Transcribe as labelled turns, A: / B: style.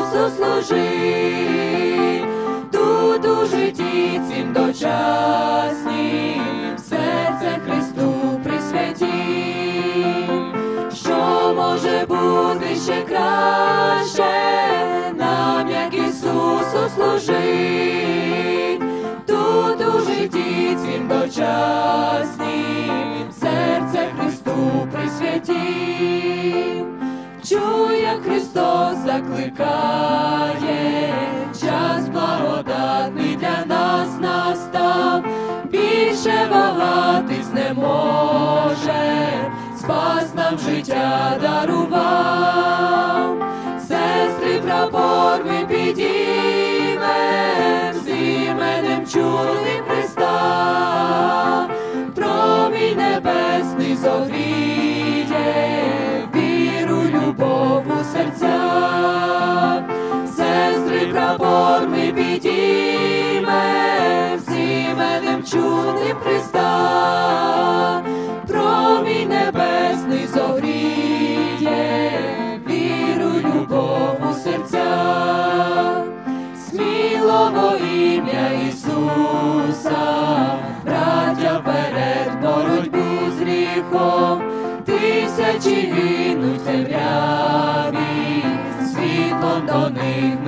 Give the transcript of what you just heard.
A: Ісусу служить, тут у житті цім дочаснім, серце Христу присвятім. Що може бути ще краще нам, як Ісусу служить, тут у житті цім дочаснім, серце Христу присвятім. Чуй, як Христос закликає, час благодатний для нас настав, більше вагатись не може, спас нам життя дарував. Сестри, прапор ми підіймем, з іменем чудним Христа, промінь небесний зогріє, віру, любов у серцях. Сестри, прапор ми підіймем, з іменем чудним Христа, промінь небесний зогріє, віру, любов у серцях. Сміло во ім'я Ісуса, браття, вперед боротьбу з гріхом, тисячі гинуть в темряві, світлом до них